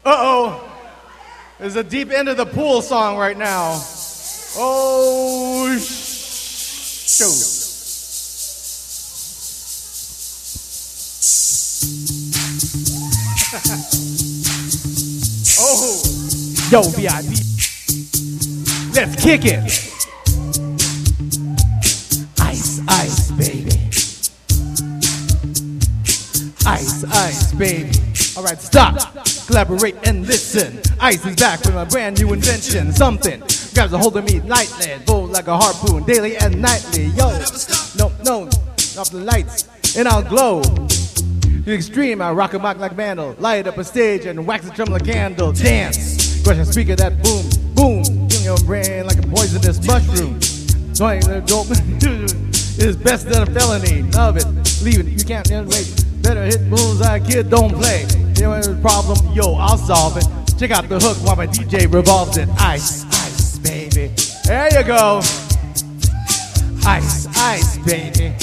Uh-oh. There's a deep end of the pool song right now. Oh, shoot. Oh. Yo, VIP. Let's kick it. Ice, ice, baby. Ice, ice, baby. All right, stop, collaborate and listen. Ice is back with a brand new invention. Something grabs a hold of me lightly, bold like a harpoon, daily and nightly. Yo, no, off the lights and I'll glow. To the extreme, I rock a mic like Vandal, light up a stage and wax a drum like a candle. Dance, crush a speaker that boom, boom, in your brain like a poisonous mushroom. Join the dope is best than a felony. Love it, leave it, you can't wait. Better hit bullseye, kid, don't play. You know the problem, yo, I'll solve it. Check out the hook while my DJ revolves it. Ice, ice, baby. There you go. Ice, ice, baby.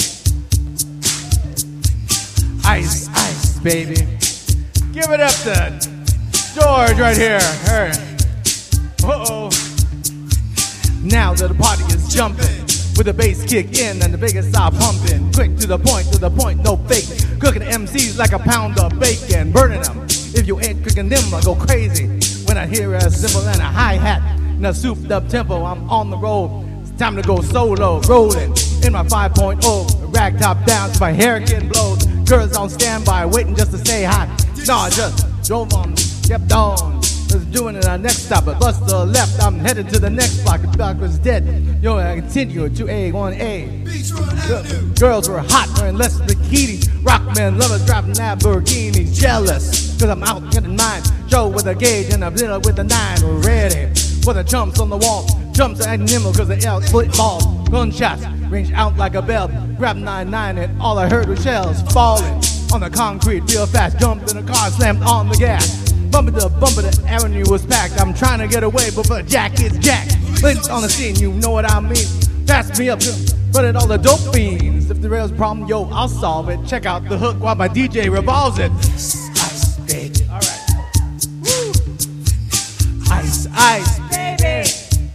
Ice, ice, baby. Give it up to George right here. Uh-oh. Now that the party is jumping, with the bass kick in and the biggest stop pumping. Quick to the point, no faking. Cooking MCs like a pound of bacon. Burning them. If you ain't cooking them, I go crazy. When I hear a cymbal and a hi-hat and a souped up tempo, I'm on the road. It's time to go solo, rolling in my 5.0. Rag top down to my hair getting blows. Girls on standby, waiting just to say hi. No, I just drove on, kept on. Was doing it on next stop, but bust the left. I'm headed to the next block. The block was dead. Yo, I continue to A1A. Girls were hot, wearing less bikinis. Rockmen, lovers driving Lamborghinis. Jealous, cause I'm out getting mine. Joe with a gauge and a dinner with a 9. We're ready for the jumps on the wall. Jumps are nimble cause they out split balls. Gunshots range out like a bell. Grab 9-9 and all I heard was shells falling on the concrete real fast. Jumped in the car, slammed on the gas. Bumper to the avenue was packed. I'm trying to get away, but the jack is jacked. Links on the scene, you know what I mean. Pass me up, run it all the dope fiends. If there is a problem, yo, I'll solve it. Check out the hook while my DJ revolves it. Ice, baby. All right. Woo. Ice, ice, baby.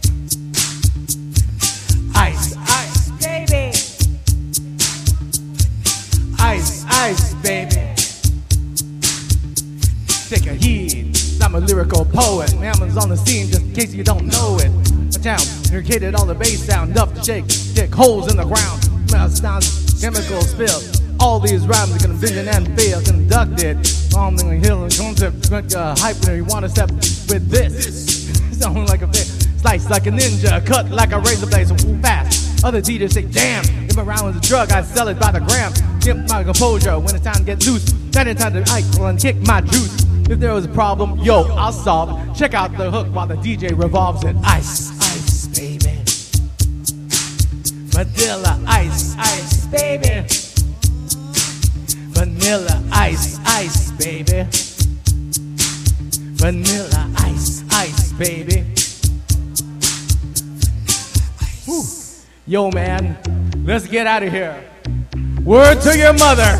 Ice, ice, baby. Ice, ice, baby. Take a heed, I'm a lyrical poet. Mammon's on the scene just in case you don't know it. A town, irrigated all the bass sound, enough to shake holes in the ground. Sounds, chemical spill. All these rhymes are gonna vision and fail. Conducted, on the hill and concept, hype when you wanna step with this. Sound like a fish, slice like a ninja, cut like a razor blade, so move fast. Other DJs say, damn, if my round is a drug, I sell it by the gram. Get my composure when it's time to get loose. That is time to icon and kick my juice. If there was a problem, yo, I'll solve it. Check out the hook while the DJ revolves it. Ice, ice, baby. Vanilla ice, ice, baby. Vanilla ice, ice, baby. Vanilla ice, ice, baby. Whew. Yo, man, let's get out of here. Word to your mother.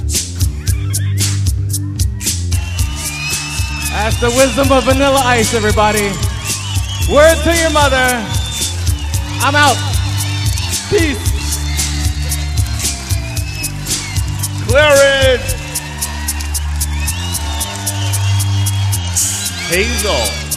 That's the wisdom of Vanilla Ice, everybody. Word to your mother. I'm out. Peace. Clear it. Hazel.